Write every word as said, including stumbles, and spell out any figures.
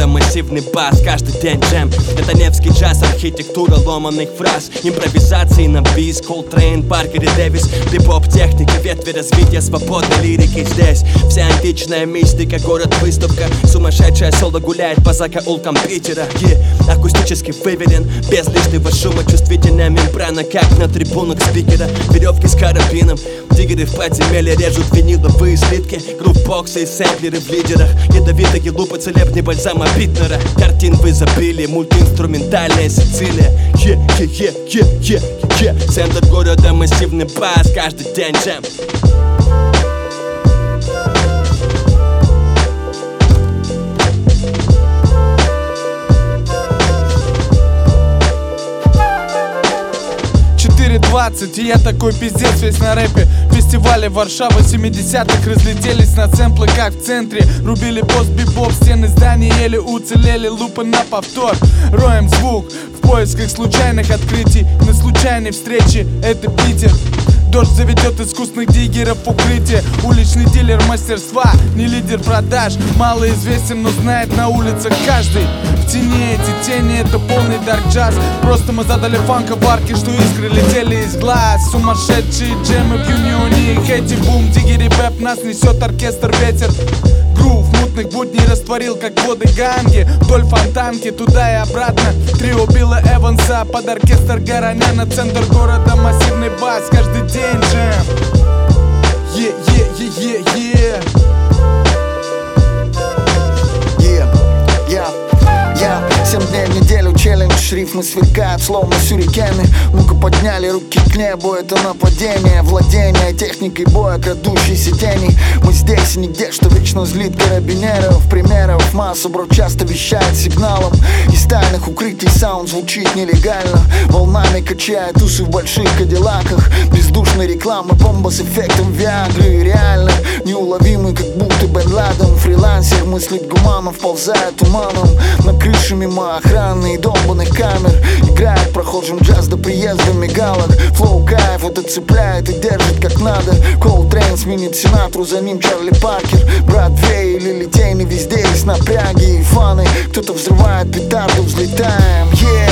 массивный бас, каждый день джем. Это невский джаз, архитектура ломаных фраз, импровизации на бис, Колтрейн, Паркер и Дэвис, бибоп, техника, ветви развития свободной лирики. Здесь вся античная мистика, город-выставка, сумасшедшая соло гуляет по закоулкам Питера. Yeah. Акустически выверен, без лишнего шума, чувствительная мембрана, как на трибунах спикера. Веревки с карабином, тигры в подземелье режут виниловые слитки, грув-боксы и сэмплеры в лидерах, ядовитые лупы, целебный бальзам Питнера. Картин в изобилии, мультиинструментальная Сицилия. Е, е, е, е, е, е. Центр города, массивный бас, каждый день джем. четыре двадцать, и я такой пиздец весь на рэпе. Фестивали Варшава семидесятых разлетелись на сэмплы, как в центре. Рубили пост-бибоп, стены зданий еле уцелели, лупы на повтор. Роем звук в поисках случайных открытий, на случайной встрече это Питер. Дождь заведет искусных диггеров укрытие. Уличный дилер мастерства, не лидер продаж. Мало известен, но знает на улицах каждый. В тени эти тени, это полный дарк джаз. Просто мы задали фанка в арке, что искры летели из глаз. Сумасшедшие джемы в юнионе, хэти бум, диггери бэп, нас несет оркестр ветер. Грув мутных будней растворил, как воды Ганги. Вдоль фонтанки, туда и обратно. Трио Билла Эванса под оркестр Гороняна. Центр города, массивный бас, каждый день джем. Е, е, е, е, е. Семь дней в неделю челлендж, рифмы сверкают, словно сюрикены. Ну-ка подняли руки к небу, это нападение. Владение техникой боя, крадущейся тени. Мы здесь и нигде, что вечно злит карабинеров. Примеров массу, бро, часто вещает сигналом. Из тайных укрытий саунд звучит нелегально. Волнами качает усы в больших кадиллаках. Бездушной рекламы, бомба с эффектом Виагры. Реально неуловимый, как будто Бен Ладен. Фрилансер мыслит гуманом, вползает туманом. На крыше мимо охраны и долбанных камер играет прохожим джаз до приезда мигалок. Флоу кайф, это цепляет и держит как надо. Колтрейн сменит Синатру, за ним Чарли Паркер. Бродвей или Литейный, везде есть напряги и фаны. Кто-то взрывает петарду, взлетаем, yeah.